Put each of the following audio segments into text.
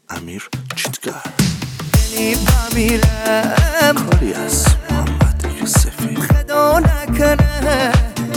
امیر چیتگر. یعنی بمیرم کاری از محمد یوسفی خدا نکنه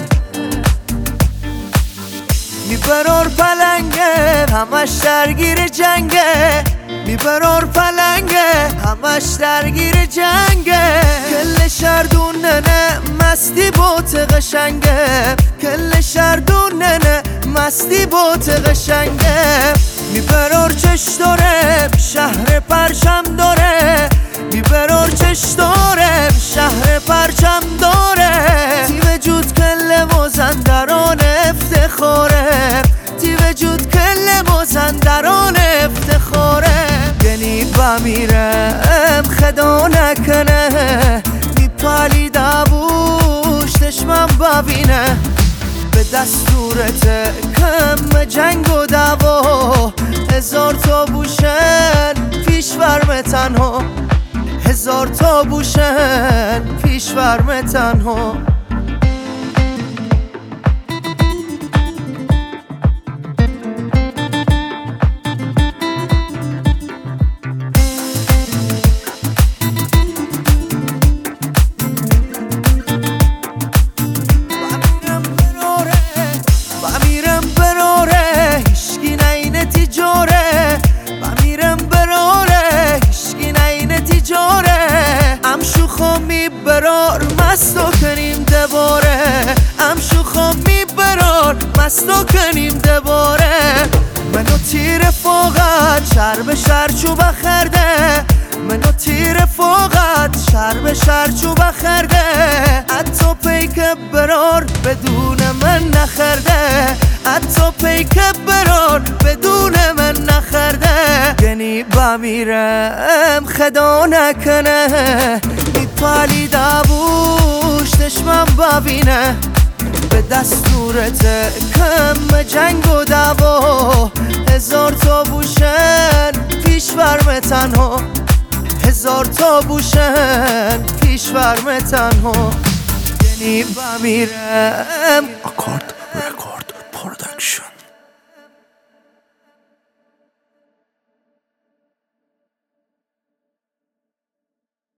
میبرار پلنگه همش درگیر جنگه میبرار پلنگه همش درگیر جنگه کل شردونه نه مستی بوت قشنگه کل شردونه مستی بوت قشنگه میبرار چش داره شهر پرچم داره میبرار چش داره شهر پرچم داره تی وجود کل مازندران افتخاره تی وجود کل مازندران افتخاره یعنی بمیرم خدا نکنه میپالی دابوش دشمن ببینه به دستورت کم جنگ و دعوا هزار تا بوشن پیش ورم تنها هزار تا بوشن پیش ورم تنها برار مستو کنیم دوباره ام شوخا میبرار مستو کنیم دوباره منو تیر فوقت شر به شر چوب خرده منو تیر فوقت شر به شر چوب خرده حتی پیک برار بدون من نخرده حتی پیک برار بدون من نخرده یعنی بمیرم خدا نکنه میپالی دابوش دشمن ببینه به دستورت کم جنگ و دعوا هزار تا بوشن پیش ورم تنها هزار تا بوشن پیش ورم تنها یعنی بمیرم آکارد